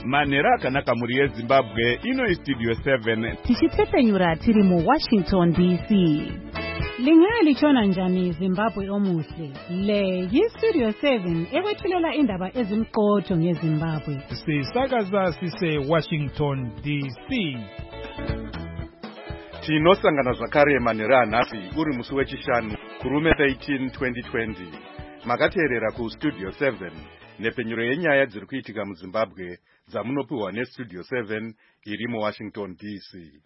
Manhero akanaka muri yeZimbabwe, ino iStudio 7. Tichitsepenyura tiri muWashington DC. Lingalichona njani Zimbabwe omuhle? Le yiStudio 7 ekwethulela indaba ezimqotho ngeZimbabwe. Sisakaza sise Washington DC. Tinosangana zvakare manhero anhasi uri musi wechishanu kurume 13 2020. Makateerera kuStudio 7 nepenyuro yenyaya dziri kuitika muZimbabwe dzamunopiwa neStudio 7 iri muWashington DC.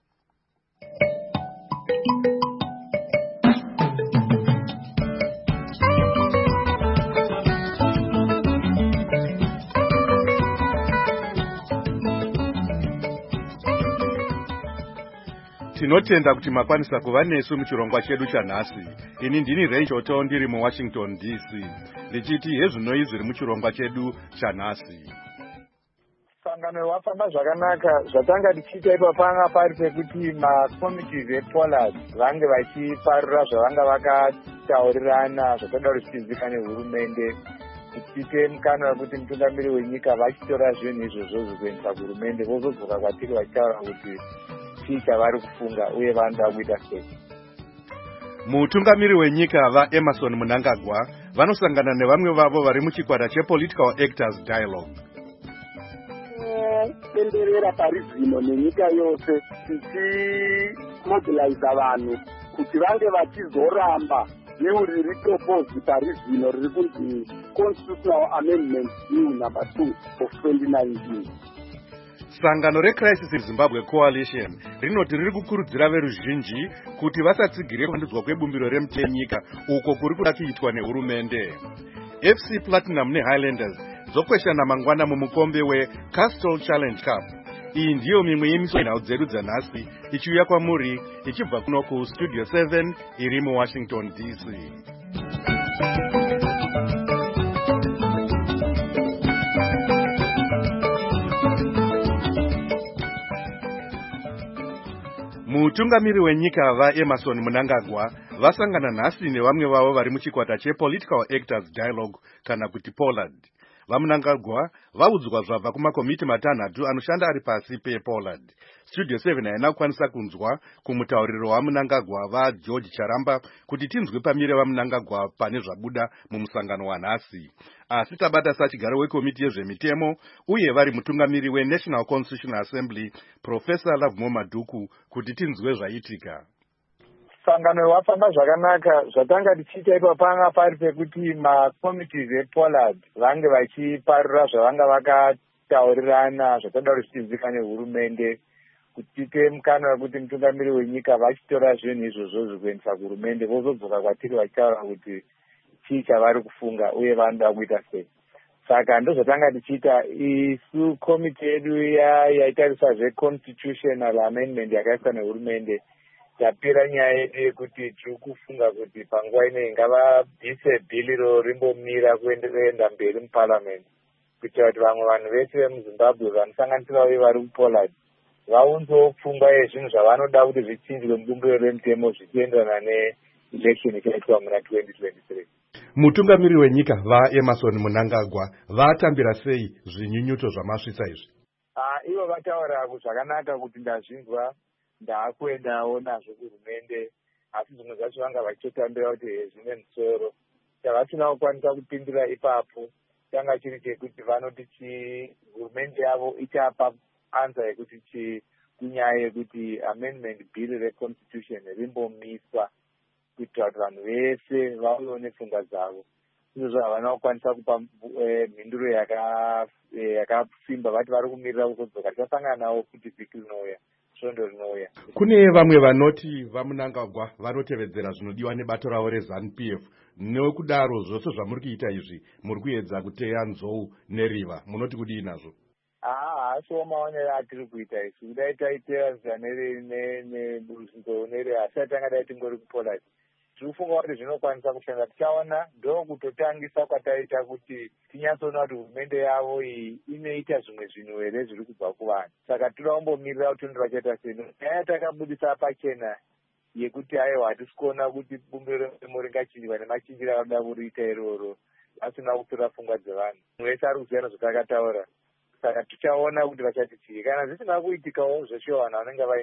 Tinotenda kuti makwanisa kuva nesu muchirongwa chedu chanhasi. Ini ndini Rachel ndiri muWashington DC. Ndichiti hezvinoi zviri muchirongwa chedu chanhasi. Sangano wafamba zvakanaka. Zvatanga tichiita ipo panga pari pekuti makomiti ePollard vange vachiparura zvavanga vakataurirana zvatoda kuchizivikanwa nehurumende. Tichite mukana wekuti mutungamiri wenyika vachitora zvinhu izvozvo zvikuendesa kuhurumende vozodzoka kwatiri vachitaura kuti chavari kufunga uye vanoda kuita sei. Mutungamiri wenyika vaEmmerson Mnangagwa vanosangana nevamwe vavo vari muchikwata chePolitical Actors Dialogue. Tenderera pari zvino nenyika yose tichimobiliza vanhu kuti vange vachizoramba neuriri proposed pari zvino riri kunzi Constitutional Amendment Bill number 2 of 2019. Sangano reCrisis Zimbabwe Coalition rinoti riri kukurudzira veruzhinji kuti vasatsigire kuvandudzwa kwebumbiro renyika uko kuri kuda kuitwa nehurumende. FC Platinum neHighlanders dzokweshana mangwana mumukombe weCastle Challenge Cup. Iyi ndiyo mimwe yemisonhau dzedu dzanhasi ichiuya kwamuri ichibva kuno kuStudio 7 iri muWashington DC. Mutungamiri wenyika vaEmmerson Mnangagwa vasangana nhasi nevamwe vavo vari muchikwata chePolitical Actors Dialogue kana kuti Pollard. VaMnangagwa vaudzwa zvabva kumakomiti matanhatu anoshanda ari pasi pePollard. Studio 7 haina kukwanisa kunzwa kumutauriro waMnangagwa vaGeorge Charamba kuti tinzwe pamire vaMnangagwa pane zvabuda mumusangano wanhasi. Asi tabata sachigaro wekomiti yezvemitemo uye vari mutungamiri weNational Constitutional Assembly Professor Lovemore Maduku kuti tinzwe zvaitika. Sangano wafamba zvakanaka. Zvatanga tichiita ipo panga pari pekuti makomiti ePollard vange vachiparura zvavanga vakataurirana zvatoda kuchizivikanwa nehurumende. Kutipe mukana wekuti mutungamiri wenyika vachitora zvinhu izvozvo zvikuendesa kuhurumende vozodzoka kwatiri vachitaura kuti chii chavari kufunga uye vanoda kuita sei. Saka ndozvatanga tichiita isu komiti yedu yaitarisa zveconstitutional amendment yakaiswa nehurumende. Tapira nyaya yedu yekuti tiri kufunga kuti panguva ino ngavabvise bhili rimbomira kuenda mberi muparliament kuitira kuti vamwe vanhu vese vemuZimbabwe vanosanganisira uye vari kuPollard vaunzewo pfungwa yezvinhu zvavanoda kuti zvichinjwe mubumbiro remutemo zvichienderana neelection ichaitwa muna 2023. Mutungamiri wenyika vaEmmerson Mnangagwa vatambira sei zvinyunyuto zvamasvitsa izvi? Ivo vataura zvakanaka kuti ndazvinzwa ndaakuendawo nazvo kuhurumende, asi zvimwe zvacho vanga vachitotambira kuti zvine musoro. Chavasina kukwanisa kupindura ipapo changa chiri chekuti vanoti hurumende yavo ichapa anza yekuti kunyaya yekuti amendment bill reconstitution rimbomiswa kuitira kuti vanhu vese vauyewo nepfungwa dzavo. Izvozvo havana kukwanisa kupa mhinduro yakasimba. Vati vari kumirira kuzodzoka. Tichasangana navo kuti vhiki rinouya, svondo rinouya. Kune vamwe vanoti vaMnangagwa vanotevedzera zvinodiwa nebato ravo reZANU-PF. Nokudaro zvose zvamuri kuita izvi muri kuedza kuteya nzou neriva. Munoti kudii nazvo? Asiwo maonero atiri kuita isu. Kudai taiteya nzou neriva asi tangadai tingori kuPollard. Tiri kufunga kuti zvinokwanisa kushanda. Tichaona ndokutotangisa kwataita kuti tinyatsoona kuti hurumende yavo iyi inoita zvimwe zvinhu here zviri kubva kuvanhu. Saka tinoda kumbomirira kuti vachaita sei. Nyaya takabudisa pachena yekuti aiwa hatisi kuona kuti bumbiro remutemo ringachinjwa nemachinjiro anoda kuriita iroro. Asina kutora pfungwa dzevanhu. Mwese ari kuziva zvatakataura. saka tichaona kuti vachati chii. Kana zvisina kuitikawo zveshe vanhu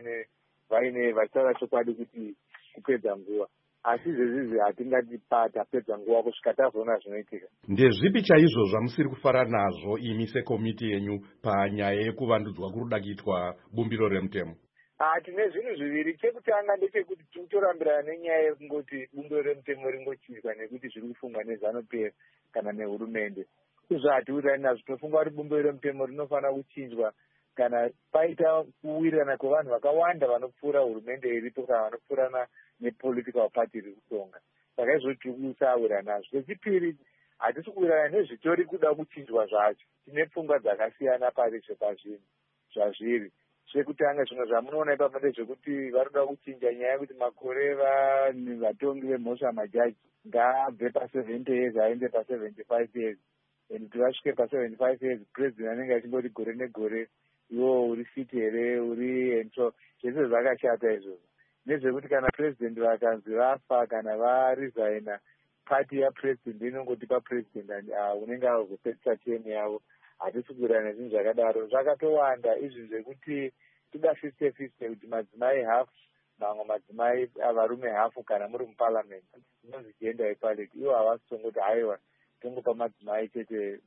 vanenge vachitaura chokwadi kuti kupedza nguva, asi izvezvizvi hatingati tapedza nguva kusvika tazoona zvinoitika. Ndezvipi chaizvo zvamusiri kufara nazvo imi sekomiti yenyu panyaya yekuvandudzwa kuri kuda kuitwa bumbiro remutemo? Tine zvinhu zviviri. Chekutanga ndechekuti tiri kutorambirana nenyaya yekungoti bumbiro remutemo ringochidzwa nekuti zviri kufungwa neZANU-PF kana nehurumende. Izvo hatiwirirani nazvo. Tinofunga kuti bumbiro remutemo rinofanira kuchinjwa kana paita kuwirirana kwevanhu vakawanda vanopfuura hurumende iripo kana vanopfuurana nepolitical party iri kutonga. Saka izvo tiri kusawirirana nazvo. Chechipiri, hatisi kuwirirana nezvitori kuda kuchinjwa zvacho. Tine pfungwa dzakasiyana parizvo pazvinhu zvazviri. Zvekutanga zvimwe zvamunoona ipapo ndezvekuti vari kuda kuchinja nyaya yekuti makore vatongi vemhosva majaji ngaabve pa70 years aende pa75 years. Kuti vasvike pa75 years president anenge achingoti gore negore iwo uri fit here uri ento. Zvese zvakashata izvozvo. Nezvekuti kana president vakanzi vafa kana varesigna, party yapresident inongotipa president unenge azopedzisa term yavo. Hatisi kuwirirana nezvinhu zvakadaro. Zvakatowanda izvi zvekuti toda 50-50 kuti madzimai hafu mamwe madzimai varume hafu kana muri muparliament inonzi gender equality. Ivo havasi tongoti haiwa tongopa madzimai chete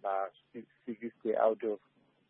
ma60 out of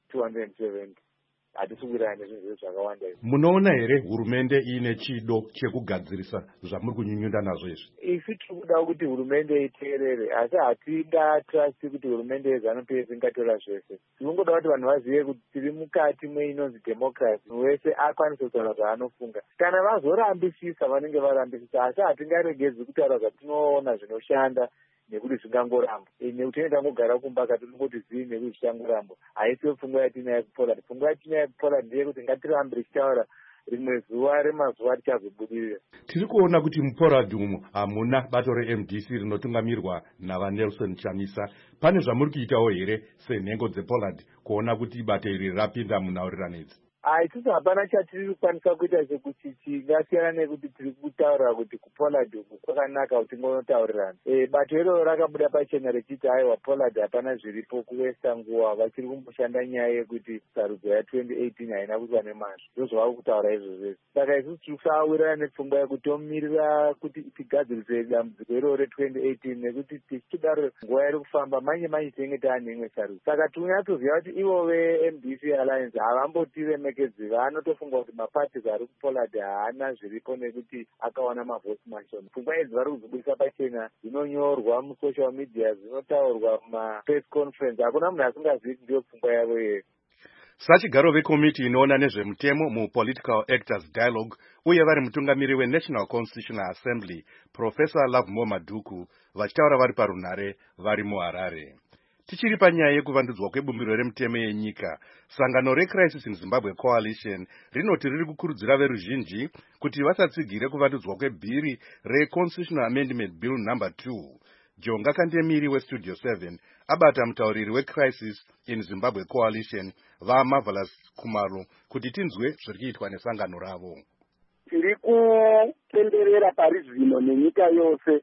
270. Hatisi kuwirirana nezvinhu zvakawanda izvi. Munoona here hurumende iine chido chekugadzirisa zvamuri kunyunyunda nazvo izvi? Isi tiri kuda kuti hurumende iteerere, asi hatingatrasti kuti hurumende yeZANU-PF ingatora zvese. Tinongoda kuti vanhu vazive kuti tiri mukati mweinonzi democracy, wese akwanisa kutaura zvaanofunga. Kana vazorambisisa vanenge varambisisa, asi hatingaregedzi kutaura zvatinoona zvinoshanda nekuti zvingangoramba. Nekuti tangogara kumba katinongoti zii nekuti zvichangoramba. Haisi pfungwa yatinayo kuPoland. Pfungwa yatinayo kuPoland ndeyekuti ngatirambe tichitaura rimwe zuva remazuva tichazobudirira. Tiri kuona kuti muPoland umo hamuna bato reMDC rinotungamirwa navaNelson Chamisa. Pane zvamuri kuitawo here senhengo dzePoland kuona kuti bato iri rapinda munhaurirano idzi? Isusu hapana chatiri kukwanisa kuita sekuti chingasiyana nekuti tiri kutaura kuti kuPoland uku kwakanaka kuti ngonotaurirana. Bato iroro rakabuda pachena rechiti aiwa Poland hapana zviripo kuwesta nguva, vachiri kumboshanda nyaya yekuti sarudzo ya2018 haina kuitwa nemazvo. Ndozvavari kutaura izvozvo. Saka isusu tiri kusawirirana nepfungwa yekutomirira kuti tigadzirise dambudziko iroro re2018 nekuti tichidaro nguva iri kufamba manje tinenge taane imwe sarudzo. Saka tonyatsoziva kuti ivo veMDC Alliance havambotireme vanotofunga kuti maparties ari kuPoland haana zviripo nekuti akawana mavhoti mashoma. Pfungwa idzi vari kuzibudisa pachena, dzinonyorwa musocial media, dzinotaurwa mumapress conference. Hakuna munhu asingazivi kuti ndiyo pfungwa yavo iyoyo. Sachigaro vekomiti inoona nezvemutemo muPolitical Actors Dialogue uye vari mutungamiri weNational Constitutional Assembly, Professor Lovemore Madhuku, vachitaura vari parunhare vari muHarare. Tichiri panyaya yekuvandudzwa kwebumbiro remutemo yenyika, sangano reCrisis in Zimbabwe Coalition rinoti riri kukurudzira veruzhinji kuti vasatsigire kuvandudzwa kwebhiri reConstitutional Amendment Bill No. 2. Jonga Kandemiri weStudio 7 abata mutauriri weCrisis in Zimbabwe Coalition vaMarvelous Khumalo kuti tinzwe zviri kuitwa nesangano ravo. Tiri kutenderera pari zvino nenyika yose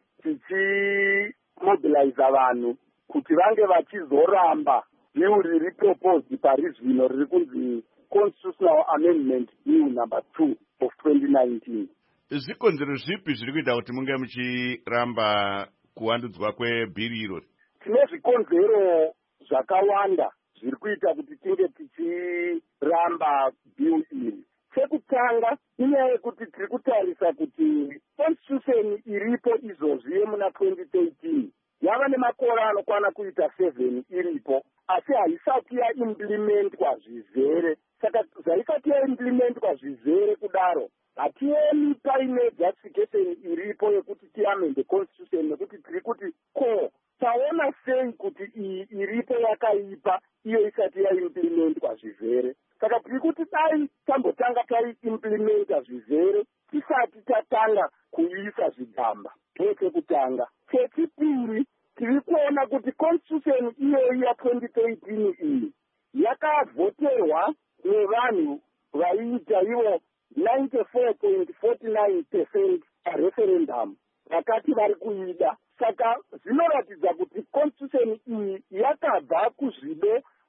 tichimobiliza vanhu kuti vange vachizoramba bill riri proposed pari zvino riri kunzi Constitutional Amendment Bill No. 2 of 2019. Zvikonzero zvipi zviri kuita kuti munge muchiramba kuvandudzwa kwebhiri irori? Tine zvikonzero zvakawanda zviri kuita kuti tinge tichiramba bill iri. Chekutanga inyaya yekuti tiri kutarisa kuti constitution iripo izvozvi yemuna 2013 yava nemakore anokwana kuita 7 iripo, asi haisati yaimplementwa zvizere. Saka zvaisati yaimplementwa zvizere kudaro, hatiemi paine justification iripo yekuti tiamende constitution, nekuti tiri kuti ko taona sei kuti iyi iripo yakaipa iyo isati yaimplementwa zvizere. Saka tiri kuti dai tambotanga taiimplementa zvizere tisati tatanga kuisa zvigamba. Chekutanga. Chechipiri, tiri kuona kuti constitution iyoyi ya2013 iyi yakavhoterwa nevanhu vaiita ivo 94.49% pareferendum vakati vari kuida. Saka zvinoratidza kuti constitution iyi yakabva kuzvido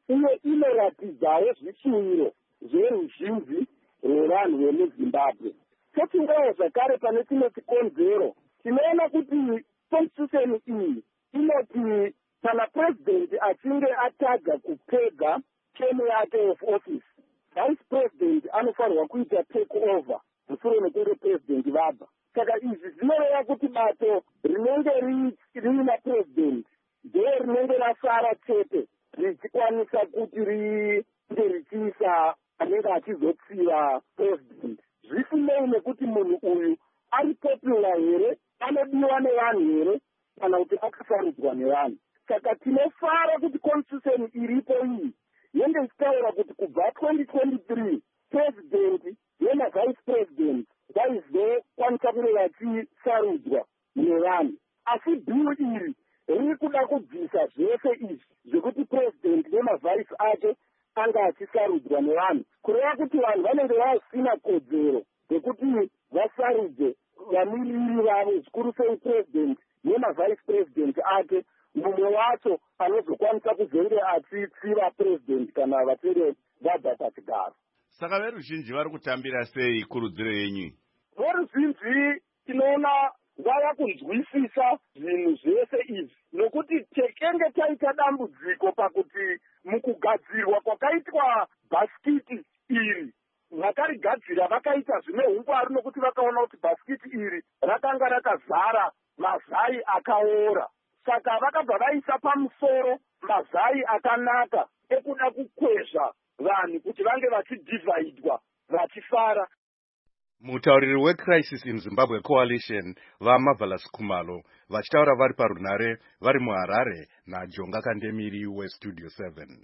uye inoratidzawo zvishuviro zveruzhinji rwevanhu vemuzimbabwe. Totingawo zvakare pane chimwe chikonzero, tinoona kuti constitution iyi inoti kana president achinge atadza kupedza term yake of office, vice president anofanirwa kuita take over mushure mekunge president vabva. Saka izvi zvinoreva kuti bato rinenge rina president ndiye rinenge rasara chete richikwanisa kuti ringe richiisa anenge achizotsiva president. Zvisinei nekuti munhu uyu ari popular here, anodiwa nevanhu here, kana kuti akasarudzwa nevanhu. Saka tinofara kuti constitution iripo iyi yenge ichitaura kuti kubva 2023 president nemavice president vaizokwanisa kunge vachisarudzwa nevanhu. Asi bhiru iri riri kuda kubvisa zvese izvi zvekuti president nemavice ake anga achisarudzwa nevanhu, kureva kuti vanhu vanenge vasina kodzero yekuti vasarudze vamiriri vavo, zvikuru sei president nemavice president ake, mumwe wacho anozokwanisa kuzenge achitsiva president kana vachinge vabva pachigaro. Saka veruzhinji vari kutambira sei kurudziro yenyu? Veruzhinji tinoona vava kunzwisisa zvinhu zvese izvi, nokuti tekenge taita dambudziko pakuti mukugadzirwa kwakaitwa bhasikiti iri, vakarigadzira vakaita zvine ungwaru nokuti vakaona kuti bhasikiti iri rakanga rakazara mazai akaora. Saka vakabva vaisa pamusoro mazai akanaka ekuda kukwezva vanhu kuti vange vachidivhaidwa vachifara. Mutauriri weCrisis in Zimbabwe Coalition vaMarvelous Khumalo vachitaura vari parunhare vari muHarare naJonga Kandemiri weStudio 7.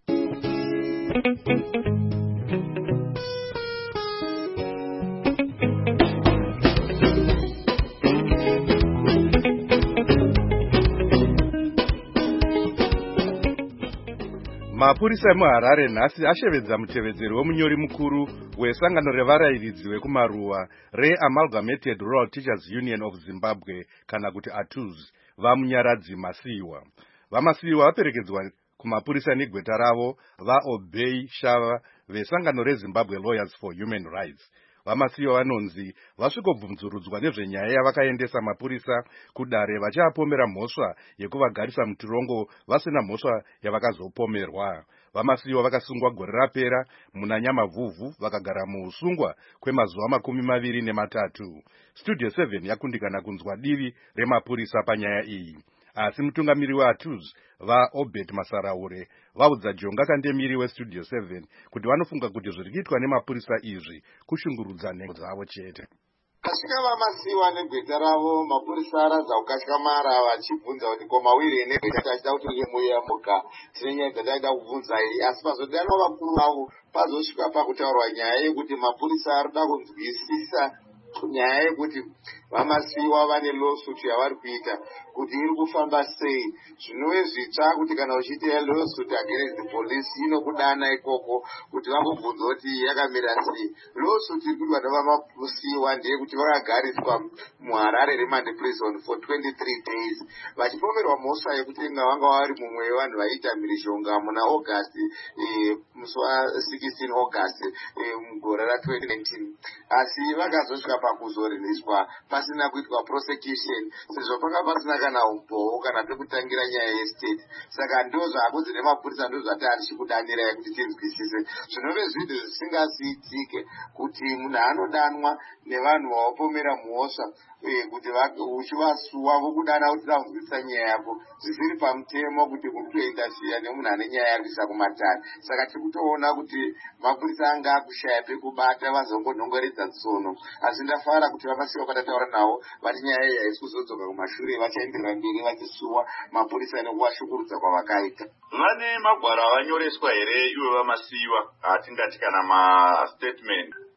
Mapurisa emuHarare nhasi ashevedza mutevedzeri wemunyori mukuru wesangano revarairidzi vekumaruwa reAmalgamated Rural Teachers Union of Zimbabwe kana kuti ATUZ vamunyaradzi Masiyiwa. VaMasiyiwa vaperekedzwa kumapurisa negweta ravo vaObey Shava vesangano reZimbabwe Lawyers for Human Rights. VaMasiyiwa vanonzi vasvikobvunzurudzwa nezvenyaya yavakaendesa mapurisa kudare vachiapomera mhosva yekuvagarisa mutirongo vasina mhosva yavakazopomerwa. VaMasiyiwa vakasungwa gore rapera muna Nyamavhuvhu vakagara muusungwa kwemazuva 23. Studio 7 yakundikana kunzwa divi remapurisa panyaya iyi. Asi mutungamiri weATUZ vaObed Masaraure vaudza Jonga Kandemiri weStudio 7 kuti vanofunga kuti zviri kuitwa nemapurisa izvi kushungurudza nhengo dzavo chete. Vasvika vaMasiyiwa negweta ravo, mapurisa aradza kukatyamarara vachibvunza kuti ko mawiri negweta tachida kuti rimuyamuka tine nyaya dzataida kubvunza iyi. Asi pazodanwa vakuru vavo pazosvika pakutaurwa nyaya yekuti mapurisa arikuda kunzwisisa nyaya yekuti vaMasiyiwa vane lawsuit yavari kuita kuti iri kufamba sei. Zvinove zvitsva kuti kana uchiita lawsuit against the police inokudana ikoko kuti vambobvunza kuti yakamira sei. Lawsuit iri kuitwa navaMasiyiwa ndeyekuti vakagariswa muHarare remand prison for 23 days vachipomerwa mhosva yekuti vanga vari mumwe wevanhu vaiita mhirizhonga muna August musi wa16 August mugore ra2019. Asi vakazosvika pakuzoriliswa pasina kuitwa prosecution sezvo panga pasina kana umboo kana pekutangira nyaya yestate. Saka ndo zvakunzi nemapurisa ndo zvatari chikudanirai kuti tinzwisise. Zvinove zvinhu zvisingaziitike kuti munhu anodanwa nevanhu vavapomera mhosva kuti uchivasuwa vokudana kuti vanzwisisa nyaya yako zvisiri pamutemo kuti kutointerfere nemunhu ane nyaya yakuisa kumatare. Saka tiri kutoona kuti mapurisa anga akushaya pekubata vazongonhongoredza tsono. Asi ndafara kuti vaMasiyiwa kwatataura navo vati nyaya iyi haisi kuzodzoka kumashure, vachaenderera mberi vachisuwa mapurisa nekuvashungurudza kwavakaita. Vane magwaro avanyoreswa here iwe vaMasiyiwa, atingati kana mastatement?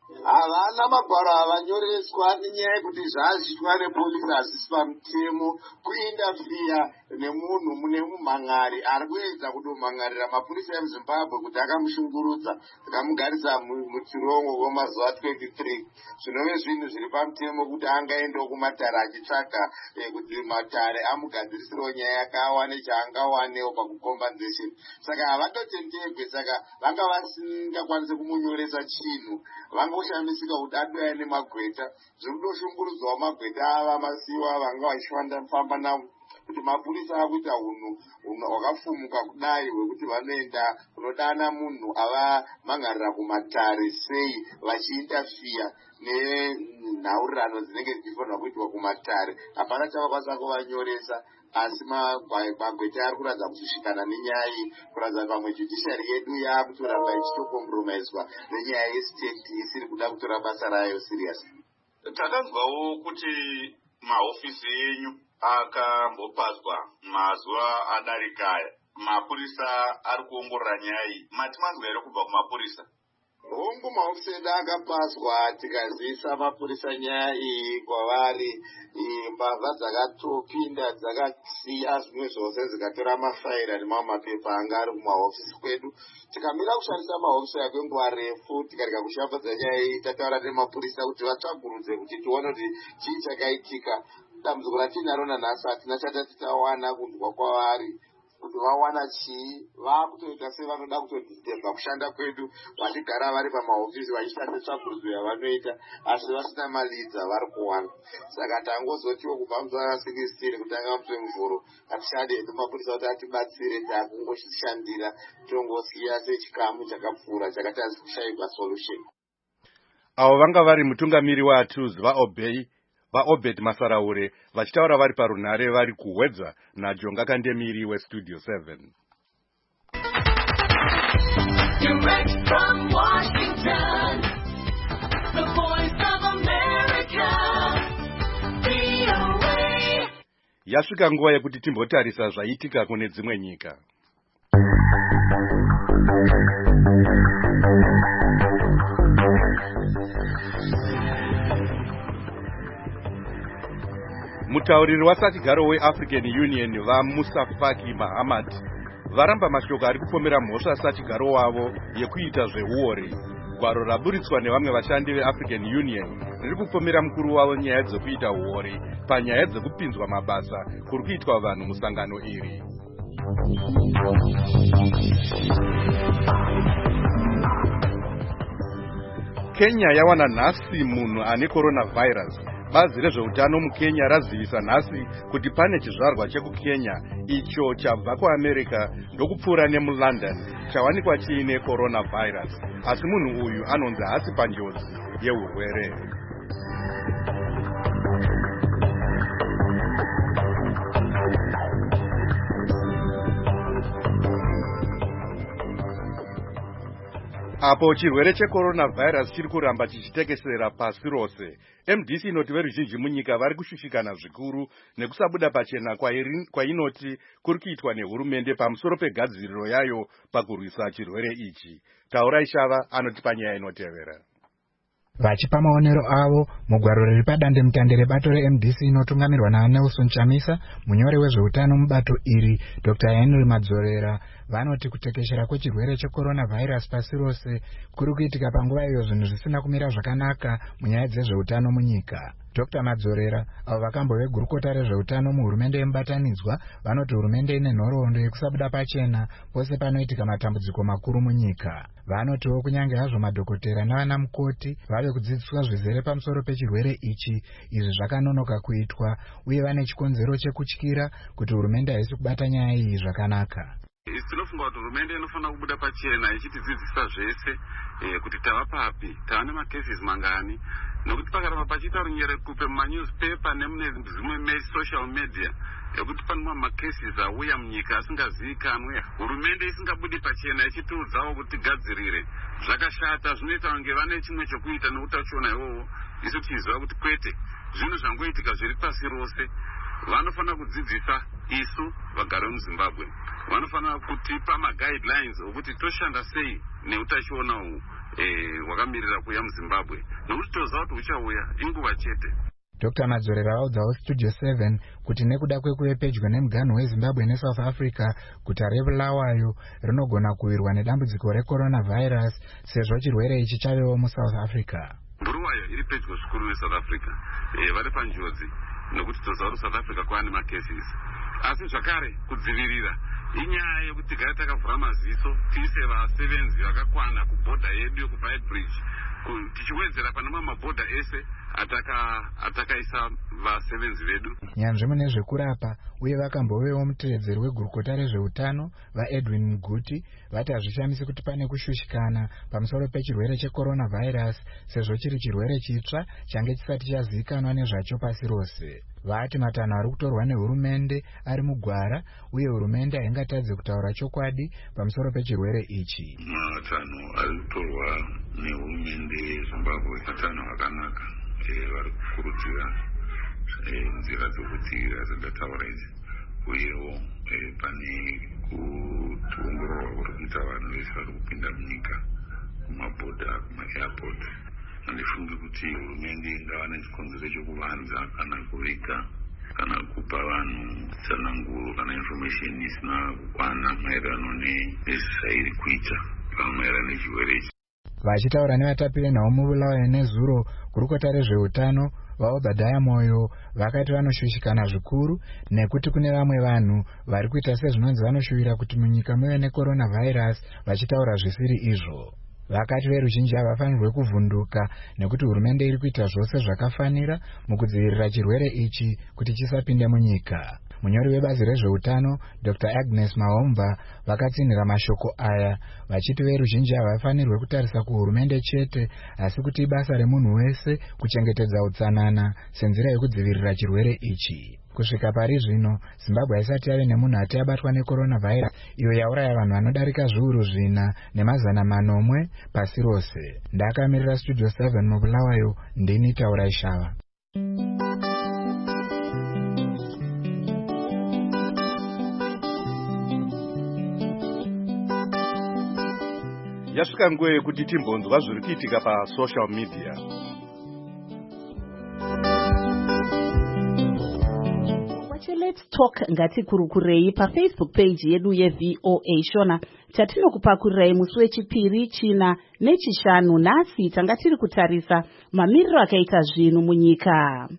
havana magwaro avanyoreswa nenyaya yekuti zvazvitwa nepolisi hazvisi pamutemo kuindafiya nemunhu mune mumhangari ari kuedza kudomhangarira mapurisa emuzimbabwe kuti akamushungurudza akamugarisa muchirongo kwemazuva 23 zvinove zvinhu zviri pamutemo kuti angaendawo kumatare achitsvaga kuti matare amugadzirisirewo nyaya yakawane chaangawanewo pakucompensation. Saka havatotenderwe, saka vanga vasingakwanisi kumunyoresa chinhu, vangoshamisika kuti adoya nemagweta. Zviri kutoshungurudzwawo magweta ava masiwa vanga vachifamba navo kuti mapurisa akuita unhu hwakafumuka kudai hwekuti vanoenda kunodana munhu ava mangharira kumatare sei vachiindafiya nenhaurirano dzinenge dzichifanirwa kuitwa kumatare. Hapana chavakwanisa kuvanyoresa, asi magweta ari kuratidza kusvikana nenyaya iyi, kuratidza pamwe judiciary yedu yakutoramba ichitokompromiswa nenyaya yestate isiri kuda kutora basa rayo serious. Takanzwawo kuti mahofisi yenyu akambopazwa mazuva adarikaya, mapurisa ari kuongorora nyaya iyi. Mati manzwa here kubva kumapurisa? Hongu mahofisi edu akapazwa, tikazisa mapurisa nyaya iyi kwavari. Mbavha dzakatopinda dzakasiya zvimwe zvose dzikatora mafaira nemamwe mapepa anga ari kumahofisi kwedu. Tikamira kushandisa mahofisi kwenguva refu, tikarega kushambadza nyaya iyi, tataura nemapurisa kuti vatsvagurudze kuti tione kuti chii chakaitika. Dambudziko ratinaro nanhasi hatina chatati tawana kunzwa kwavari kuti vawana chii. Vakutoita sevanoda kutodhisitebva kushanda kwedu, vachigara vari pamahofisi vachishanda tsvagurudzo yavanoita, asi vasina malidza vari kuwana. Saka tangozotiwo kubva muzuva ra16 kutanga musi wemvhuro hatichade hedu mapurisa kuti atibatsire, takungoshandira tongosiya sechikamu chakapfuura chakati hazi kushayikwa solution. Avo vanga vari mutungamiri waTools vaObed Masaraure vachitaura vari parunhare vari kuhwedza naJonga Kandemiri weStudio 7. Direct from Washington, the voice of America, VOA. Yasvika nguva yekuti timbotarisa zvaitika kune dzimwe nyika. Mutauriri wasatigaro weAfrican Union vaMusa Faki Mahamat varamba mashoko ari kupomera mhosva satigaro wavo yekuita zveuori. Gwaro raburitswa nevamwe vashandi veAfrican Union riri kupomera mukuru wavo nyaya dzekuita uori panyaya dzekupinzwa mabasa kuri kuitwa vanhu musangano iri. Kenya yawana nhasi munhu ane coronavirus. Bazi rezveutano muKenya razivisa nhasi kuti pane chizvarwa chekukenya icho chabva kuAmerica ndokupfuura nemuLondon chawanikwa chiine coronavirus, asi munhu uyu anonzi haasi panjodzi yeurwere. Apo chirwere checoronavirus chiri kuramba chichitekesera pasi rose, MDC inoti veruzhinji munyika vari kushushikana zvikuru nekusabuda pachena kwainoti kuri kuitwa nehurumende pamusoro pegadziriro yayo pakurwisa chirwere ichi. Taurai Shava anoti panyaya inotevera. Vachipa maonero avo mugwaro riri padandemutande rebato reMDC inotungamirwa naNelson Chamisa, munyori wezveutano mubato iri Dr. Henry Madzorera, vanoti kutekeshera kwechirwere checoronavirus pasi rose kuri kuitika panguva iyo zvinhu zvisina kumira zvakanaka munyaya dzezveutano munyika. Dr. Madzorera, avo vakambove gurukota rezveutano muhurumende yemubatanidzwa, vanoti hurumende ine nhoroondo yekusabuda pachena pose panoitika matambudziko makuru munyika. Vanotiwo kunyange hazvo madhokotera navana mukoti vave kudzidziswa zvizere pamusoro pechirwere ichi, izvi zvakanonoka kuitwa, uye vane chikonzero chekutyira kuti hurumende haisi kubata nyaya iyi zvakanaka. Tinofunga kuti hurumende inofanira kubuda pachena ichitidzidzisa zvese kuti tava papi, tava nemacases mangani, nokuti pakaramba pachiita runyerekupe mumanewspaper nemune dzimwe social media yekuti pane macases auya munyika asingazivikanwe, hurumende isingabudi pachena ichitiudzawo kuti gadzirire, zvakashata. Zvinoita kunge vane chimwe chokuita neutachiona iwowo, isu tichiziva kuti kwete, zvinhu zvangoitika zviri pasi rose. Vanofanira kudzidzisa isu vagari vemuzimbabwe vanofanira kutipa maguidelines okuti toshanda sei neutachiona uhu hwakamirira kuuya muzimbabwe, nokuti toziva kuti uchauya inguva chete. Dr. Madzorera vaudzawo Studio 7 kuti nekuda kwekuve pedyo nemuganhu weZimbabwe neSouth Africa, guta reBulawayo rinogona kuwirwa nedambudziko recoronavirus sezvo chirwere ichi chavewo muSouth Africa. Bulawayo iri pedyo zvikuru neSouth Africa, vari panjodzi nokuti toziva kuti South Africa kwaane macases, asi zvakare kudzivirira inyaya yekuti tigare takavhura maziso, tiise vasevenzi vakakwana kubhodha yedu yekuBeitbridge, tichiwedzera pane mabhodha ese atakaisa vasevenzi vedu. Nyanzvi mune zvekurapa uye vakambovewo mutevedzeri wegurukota rezveutano vaEdwin Muguti vati hazvishamisi kuti pane kushushikana pamusoro pechirwere checoronavirus sezvo chiri chirwere chitsva change chisati chazivikanwa nezvacho pasi rose. Vati matanho ari kutorwa nehurumende ari mugwara uye hurumende haingatadze kutaura chokwadi pamusoro pechirwere ichi. Matanho ari kutorwa nehurumende yeZimbabwe matanho akanaka, vari kukurudzira nzira dzokudzivirira dzandataura idzi, uyewo pane kuongororwa kuri kuita vanhu vese vari kupinda munyika kumabhodha, kumaairport. Handifungi kuti hurumende ingava nechikonzero chokuvanza kana kuviga kana kupa vanhu tsananguro kana information isina kukwana maererano nezvairi kuita maererano nechirwere ichi. Vachitaura nevatapi venhau muBulawayo nezuro, gurukota rezveutano vaObhadhaya Moyo vakati vanoshushikana zvikuru nekuti kune vamwe vanhu vari kuita sezvinonzi vanoshuvira kuti munyika muve necoronavirus vachitaura zvisiri izvo. Vakati veruzhinji havafanirwe kuvhunduka nekuti hurumende iri kuita zvose zvakafanira mukudzivirira chirwere ichi kuti chisapinde munyika. Munyori webazi rezveutano Dr. Agnes Mahomba vakatsinhira mashoko aya vachiti veruzhinji havafanirwe kutarisa kuhurumende chete asi kuti ibasa remunhu wese kuchengetedza utsanana senzira yekudzivirira chirwere ichi. Kusvika pari zvino, Zimbabwe haisati yave nemunhu ati abatwa necoronavirus iyo yauraya vanhu vanodarika zviuru 4,400 pasi rose. Ndakamirira Studio 7 muBulawayo, ndini Taura Ishava. Yasvika nguva yekuti timbonzwa zviri kuitika pasocial media. Let's talk ngatikurukurei paFacebook page yedu yeVOA Shona chatinokupakurai musi wechipiri, china nechishanu. Nhasi tanga tiri kutarisa mamiriro akaita zvinhu munyika.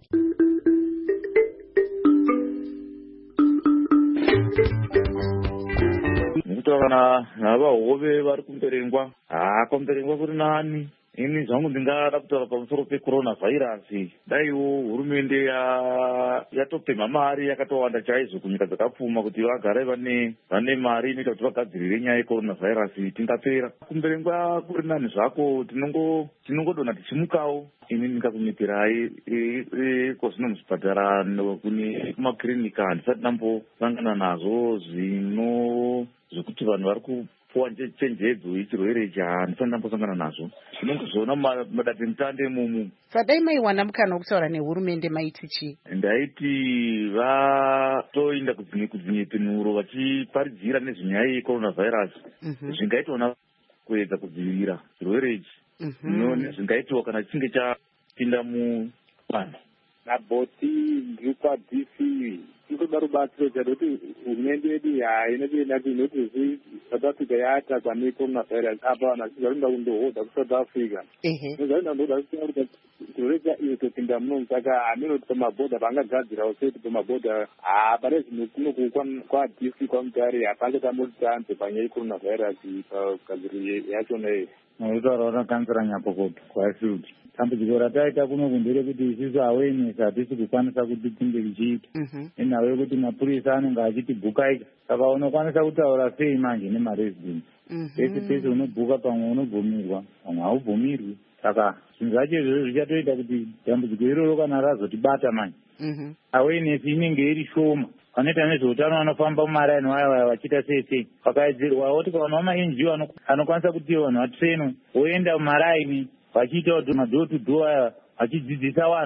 Ndikutaura navahove vari kumberengwa. Kumberengwa kuri nani? Ini zvangu ndingada kutaura pamusoro pecoronavirus. Daiwo hurumende yatopemha mari yakatowanda chaizvo kunyika dzakapfuma kuti vagare vane mari inoita kuti vagadzirire nyaya yecoronavirus tingapera. Kumberengwa kuri nani zvako, tinongodona tichimukawo. Ini ndingakunyeperai kozvino muzvipatara kune kumakirinika handisati ndambosangana nazvo zvekuti vanhu vari kupuwa chenjedzo yechirwere ichi handisati ndambosangana nazvo. Tinongozviona mumadandemutande mumu. Sadai maiwana mukana wokutaura nehurumende maiti chii? Ndaiti vatoinda kudzinyepenuro vachiparidzira nezvenyaya yecoronavirus zvingaitwa kuedza kudzivirira chirwere ichi. Zvingaitwa kana chinge chapinda muvanhu. Nabhoti ndiripaDC tinoda rubatsiro kuti hurumende yedu hainodenda kuti South Africa yatakwa necoronavirus apa vanhu vachizarinda kundohodha kuSouth Africa. Nozarinda kundohodha kuti chirwere itopinda muno, saka haminoti pamabhodha vangagadzirawo seti pamabhodha. Pane zvinhu kuno kwaDC kwamutare hapachatamoti tanze panyaya yecoronavirus pagadziriro yachona iyi. Noitaura vanokansira nyapokoto kwaSud. Dambudziko rataita kuno kumbere kuti isusu awareness hatisi kukwanisa kuti tinge tichiita. Enhau yekuti mapurisa anenge achitibhukaika. Saka unokwanisa kutaura sei manje nemaresidents. Pese pese unobhuka, pamwe unobvumirwa, pamwe haubvumirwi. Saka zvinhu zvacho izvozvo zvichatoita kuti dambudziko iroro kana razotibata manje. Awareness inenge iri shoma. Vanoita nezveutano vanofamba mumaraini vaya vachiita sei vakaedzerwawo tikaona maNGO anokwanisa kuti vanhu vatreno voenda mumaraini vachiita kuti madhoo to dhoo aya vachidzidzisa vanhu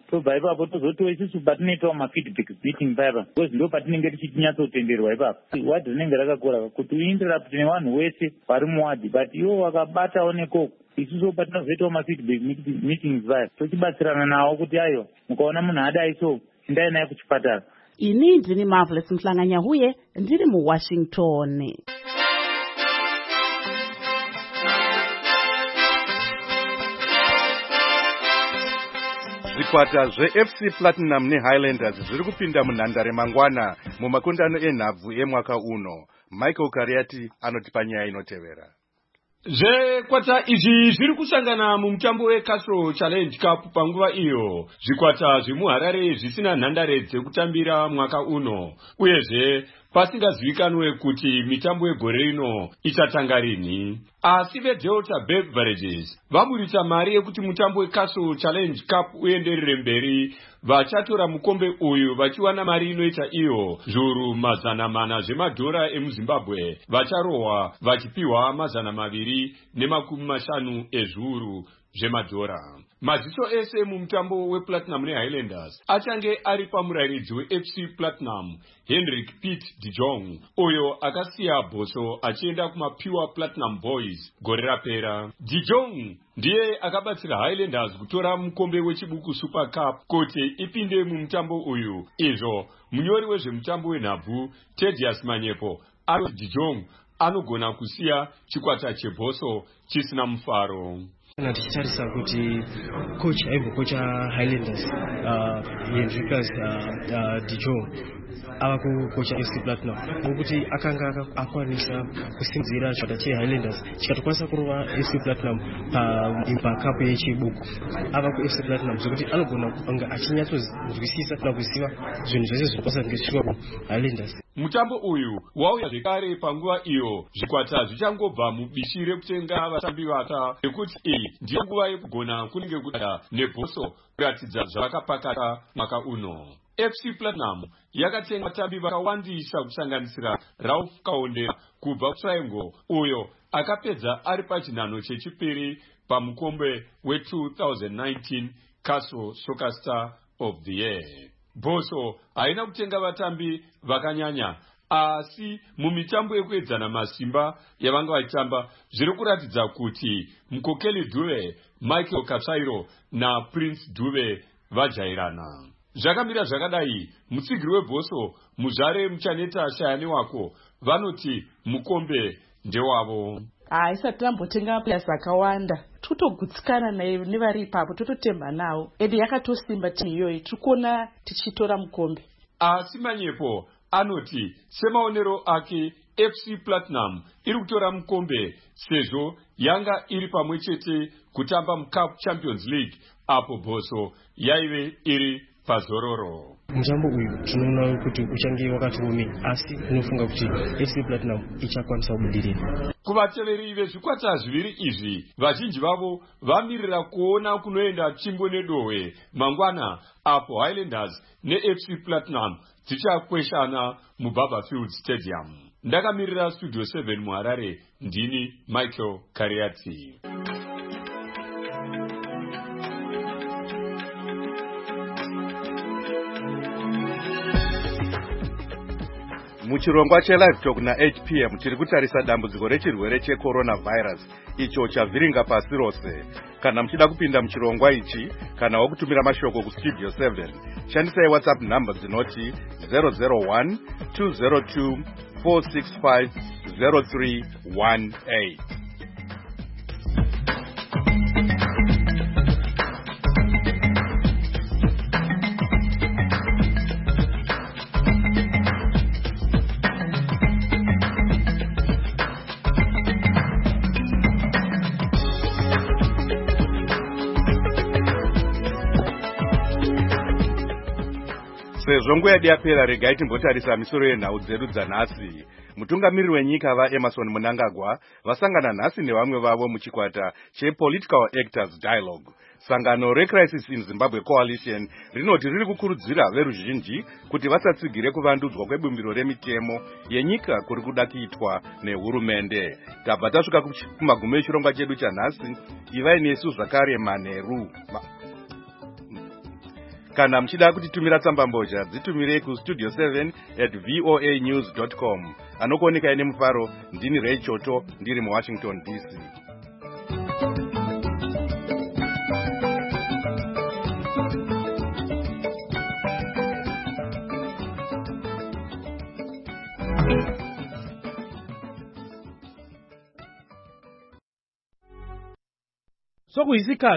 tobva ipapo tozotiwo isusu patinoitawo mafeedback meeting paipa because ndo patinenge tichinyatsotenderwa ipapo wadhi rinenge rakakura kuti uinterrupt nevanhu wese vari muwadhi but iwo wakabatawo nekoko isusu patinozoitawo mafeedback meetings paya tochibatsirana nawo kuti aiwa mukaona munhu adai so endai naye kuchipatara. Ini ndini Marvelous Mhlanganyahuye ndiri muWashington. Zvikwata zveFC Platinum neHighlanders zviri kupinda munhandare mangwana mumakundano enhabvu emwaka uno. Michael Kariati anotipa nyaya inotevera. Zvikwata izvi zviri kusangana mumutambo weCastro Challenge Cup panguva iyo. Zvikwata zvemuHarare zvisina nhandare dzekutambira mwaka uno. Uyezve pasingazivikanwe kuti mitambo yegore rino ichatanga rini. Asi veDelta Beverages vaburitsa mari yekuti mutambo weCastro Challenge Cup uenderere mberi. Vachatora mukombe uyu vachiwana mari inoita iyo zviuru 400 zvemadhora emuZimbabwe. Vacharohwa vachipiwa 250 ezviuru zvemadhora. Maziso ese mumutambo wePlatinum neHighlanders achange ari pamurairidzi weFC Platinum Hendrik Piet de Jong, uyo akasiya bhoso achienda kumaPure Platinum Boys gore rapera. De Jong ndiye akabatsira Highlanders kutora mukombe wechibuku Super Cup kuti ipinde mumutambo uyu. Izvo munyori wezvemutambo wenhabvu Thaddeus Manyepo ari De Jong anogona kusiya chikwata chebhoso chisina mufaro. Tichitarisa kuti coach aimbokocha Highlanders Hendrikas de Jong ava kukocha FC Platinum nokuti akanga akwanisa kusimudzira chikwata cheHighlanders chikatokwanisa kurova FC Platinum pakapu yechibuku. Ava kuFC Platinum zvokuti anogona kunga achinyatsonzwisisa kana kuziva zvinhu zvese zvinokwanisa kunge zvichiitwa kuHighlanders. Mutambo uyu wauya zvekare panguva iyo zvikwata zvichangobva mubishi rekutenga vatambi vata nekuti iyi ndiyo nguva yekugona kunenge kudada nebhoso kuratidza zvavakapakata mwaka uno. FC Platinum yakatenga vatambi vakawandisa kusanganisira Ralph Kaonde kubva kuTriangle, uyo akapedza ari pachinhano chechipiri pamukombe we2019 Castro Soccer Star of the Year. Bhoso haina kutenga vatambi vakanyanya, asi mumitambo yekuedzana masimba yavanga vachitamba zviri kuratidza kuti Mkokeli Dube, Michael Katsvairo na Prince Dube vajairana. Zvakamira zvakadai, mutsigiri webhoso muzvare muchaneta Shayani wako vanoti mukombe ndewavo. Isati tambotenga players akawanda totogutsikana nevari ipapo tototemba nawo ende yakatosimba timu iyoyi tikuona tichitora mukombe. Asi Manyepo anoti semaonero ake FC Platinum iri kutora mukombe sezvo yanga iri pamwe chete kutamba muCup Champions League apo bhoso yaive iri pazororo. Mutambo uyu tinoona kuti uchange wakatiomei asi tinofunga kuti FC Platinum ichakwanisa kubudirira. Kuvateveri vezvikwata zviviri izvi vazhinji vavo vamirira kuona kunoenda Chimbo neDohwe mangwana apo Highlanders neFC Platinum dzichakweshana muBarberfield Stadium. Ndakamirira Studio 7 muHarare, ndini Michael Kariati. Muchirongwa cheLive Talk na8 p.m. tiri kutarisa dambudziko rechirwere checoronavirus icho chavhiringa pasi rose. Kana muchida kupinda muchirongwa ichi kana wakutumira mashoko kuStudio 7, shandisai WhatsApp number dzinoti 001 202 465 0318. Sezvo nguva yedu yapera, regai timbotarisa misoro yenhau dzedu dzanhasi. Mutungamiriri wenyika vaEmerson Mnangagwa vasangana nhasi nevamwe vavo muchikwata chePolitical Actors Dialogue. Sangano reCrisis in Zimbabwe Coalition rinoti riri kukurudzira veruzhinji kuti vasatsigire kuvandudzwa kwebumbiro remitemo yenyika kuri kuda kuitwa nehurumende. Tabva tasvika kumagumo echirongwa chedu chanhasi. Ivai nesu zvakare Manheru. Kana mchida kutitumira tsambambozha dzitumire ku studio7@voanews.com. Anokuoneka ine Mufaro, ndini Ray Choto, ndiri muWashington DC. Sokuyisikhathi